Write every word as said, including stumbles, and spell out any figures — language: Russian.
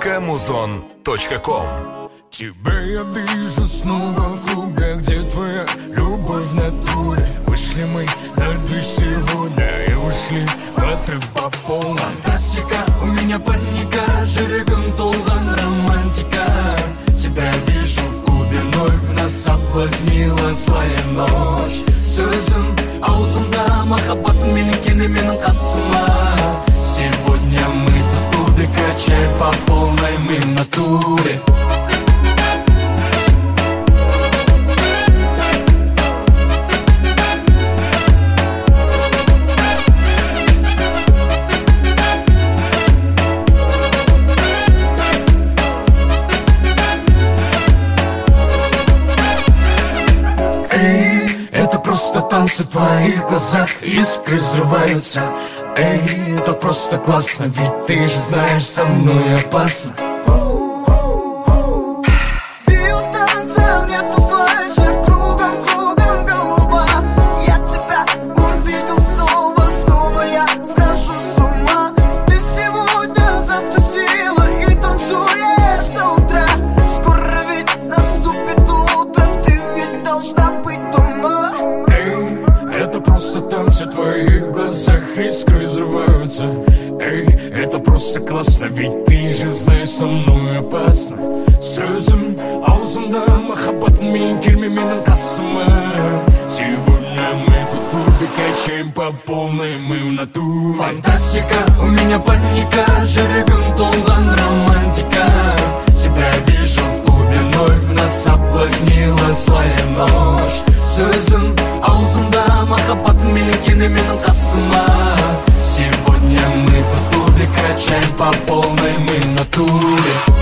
точка музон точка ком. Тебя я вижу снова в клубе, где твоя любовь в натуре. Вышли мы на две сегодня и ушли в отрыв по полной. Фантастика, у меня паника, жүрегім толған романтика. Тебя вижу в клубе, вновь нас соблазнила злая ночь. Сөзім аузымда, махаббат менің келме менің қасыма. Сегодня мы тут в клубе, качаем по полной, мы в натуре. Просто танцы в твоих глазах, искры взрываются. Эй, это просто классно, ведь ты же знаешь, со мной опасно. Танцы в твоих глазах, искры взрываются. Эй, это просто классно, ведь ты же знаешь, со мной опасно. Сөзім аузымда, махаббат мен келме менің қасыма. Сегодня мы тут в клубе качаем по полной, мы в натуре. Фантастика, у меня паника, жүрегім толған романтика. Тебя вижу в клубе, вновь нас соблазнила злая ночь. Сөзім аузымда, махаббат менің келме менің қасыма. Сегодня мы тут в клубе качаем по полной, мы в натуре.